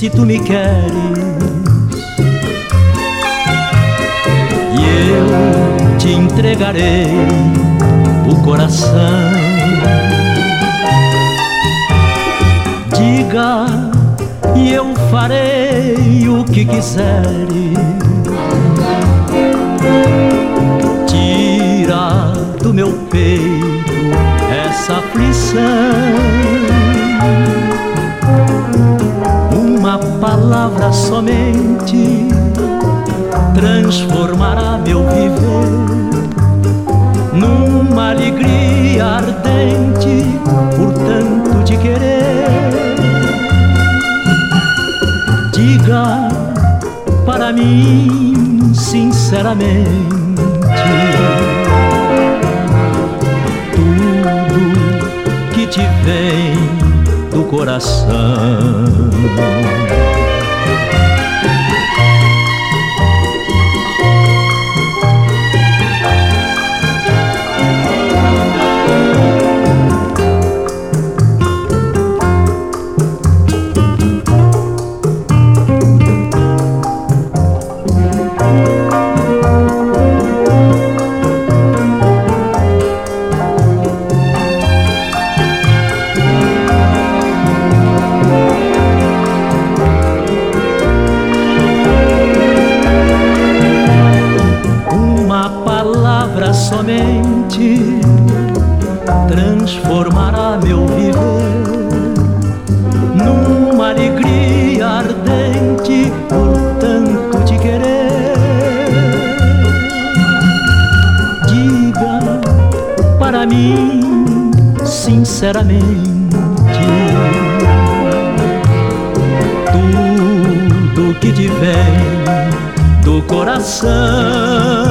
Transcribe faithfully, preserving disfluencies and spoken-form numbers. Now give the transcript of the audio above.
se tu me queres, e eu te entregarei o coração. Diga e eu farei o que quiseres. Tira do meu peito essa aflição. Uma palavra somente transformará meu viver numa alegria ardente por tanto te querer. Diga para mim sinceramente tudo que te vem do coração. Somente transformará meu viver numa alegria ardente por tanto te querer. Diga para mim sinceramente tudo que te vem do coração.